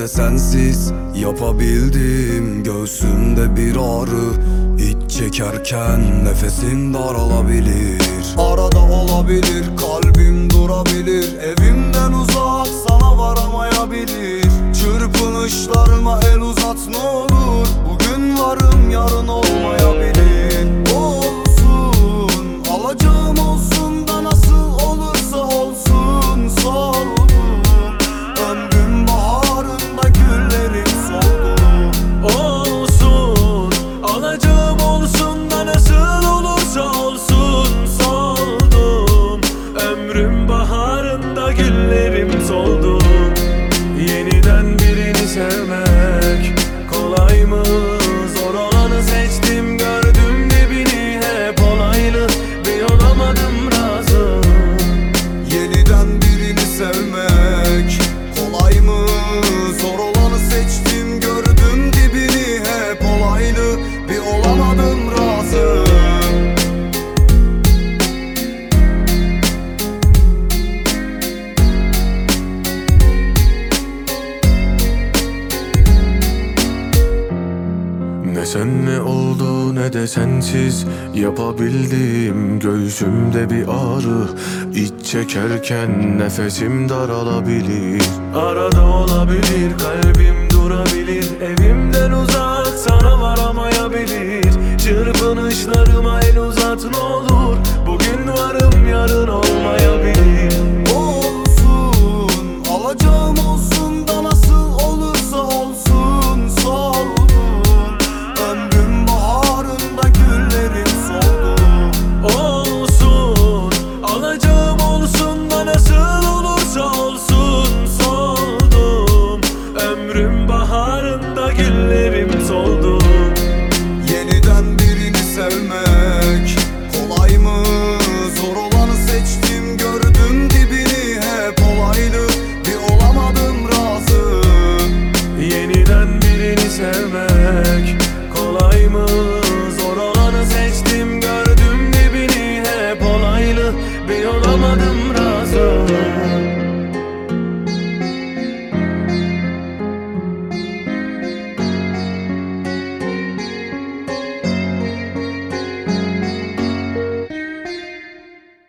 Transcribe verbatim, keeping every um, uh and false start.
sensiz yapabildim. Göğsümde bir ağrı, iç çekerken nefesim daralabilir. Arada olabilir, kalbim durabilir. Evimden uzak, sana varamayabilir. Çırpınışlarıma el uzat ne olur. Bugün varım, yarın olmayabilir. Olsun, alacağım olsun da nasıl olursa olsun. Soldum, ömrüm baharında güllerim soldu. Olsun, alacağım olsun da nasıl olursa olsun. Soldum, ömrüm baharında güllerim soldu. Yeniden birini sevmek kolay mı? Zor olanı seçtim, gördüm dibini hep olaylı. Bir olamadım razı. Yeniden birini sevmek kolay mı? Zor olanı seçtim, gördüm dibini hep olaylı. Bir olamadım razı. Ne sen ne oldu ne de sensiz yapabildim. Göğsümde bir ağrı, iç çekerken nefesim daralabilir. Arada olabilir, kalbim durabilir. Evimden uzak, sana varamayabilir. Çırpınışlarıma el uzat ne olur.